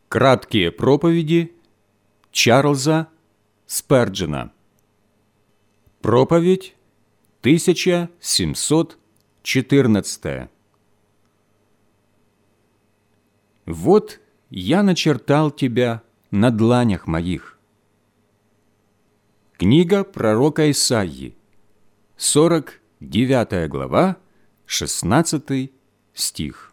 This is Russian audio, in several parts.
Краткие проповеди Чарльза Сперджена. Проповедь 1714. Вот я начертал тебя на дланях моих. Книга пророка Исаии, 49 глава, 16 стих.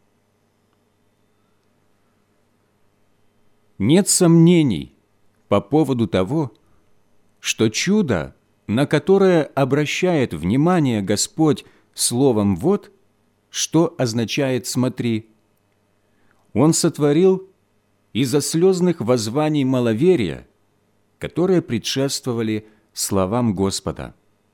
Нет сомнений по поводу того, что чудо, на которое обращает внимание Господь словом «вот», что означает «смотри», Он сотворил из-за слезных воззваний маловерия, которые предшествовали словам Господа.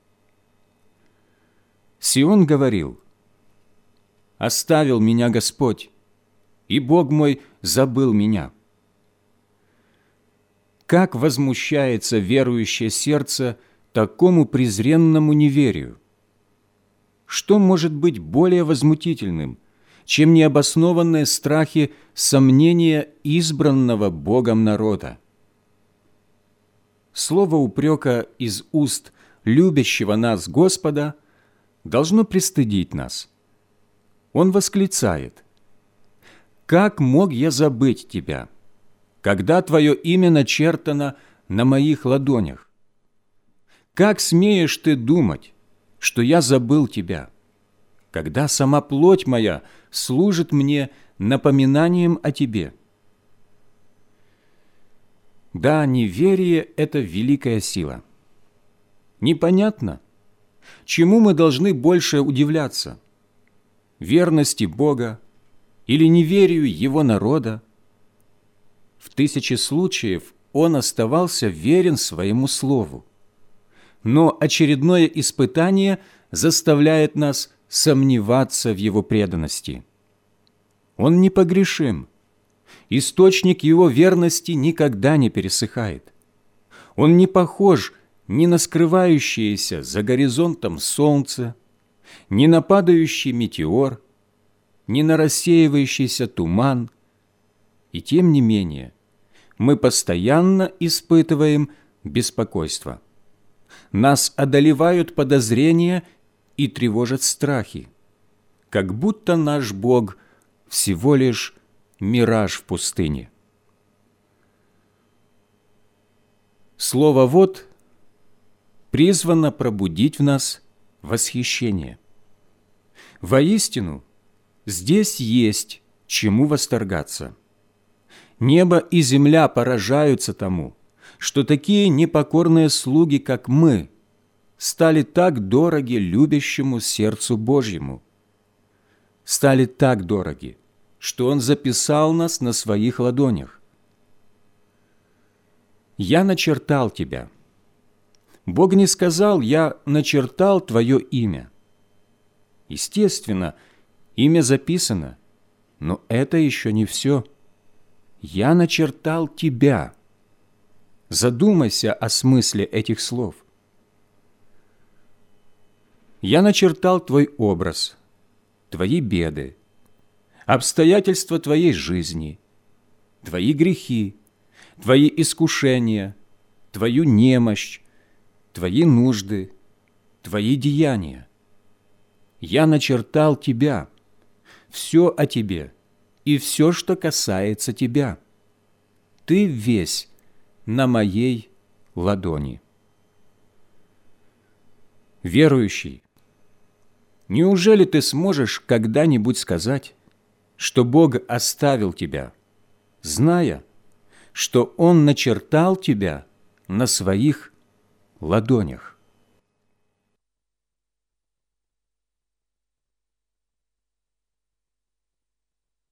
Сион говорил: «Оставил меня Господь, и Бог мой забыл меня». Как возмущается верующее сердце такому презренному неверию? Что может быть более возмутительным, чем необоснованные страхи сомнения избранного Богом народа? Слово упрека из уст любящего нас Господа должно пристыдить нас. Он восклицает: «Как мог я забыть тебя, когда Твое имя начертано на моих ладонях? Как смеешь ты думать, что я забыл тебя, когда сама плоть моя служит мне напоминанием о тебе?» Да, неверие – это великая сила. Непонятно, чему мы должны больше удивляться – верности Бога или неверию Его народа? В 1000 случаев он оставался верен своему слову. Но очередное испытание заставляет нас сомневаться в его преданности. Он непогрешим. Источник его верности никогда не пересыхает. Он не похож ни на скрывающееся за горизонтом солнце, ни на падающий метеор, ни на рассеивающийся туман. И тем не менее, мы постоянно испытываем беспокойство. Нас одолевают подозрения и тревожат страхи, как будто наш Бог всего лишь мираж в пустыне. Слово «вот» призвано пробудить в нас восхищение. Воистину, здесь есть чему восторгаться. Небо и земля поражаются тому, что такие непокорные слуги, как мы, стали так дороги любящему сердцу Божьему, стали так дороги, что Он записал нас на своих ладонях. «Я начертал тебя». Бог не сказал: «Я начертал твое имя». Естественно, имя записано, но это еще не все. «Я начертал тебя». Задумайся о смысле этих слов. «Я начертал твой образ, твои беды, обстоятельства твоей жизни, твои грехи, твои искушения, твою немощь, твои нужды, твои деяния. Я начертал тебя, все о тебе и все, что касается тебя. Ты весь на моей ладони». Верующий, неужели ты сможешь когда-нибудь сказать, что Бог оставил тебя, зная, что Он начертал тебя на своих ладонях?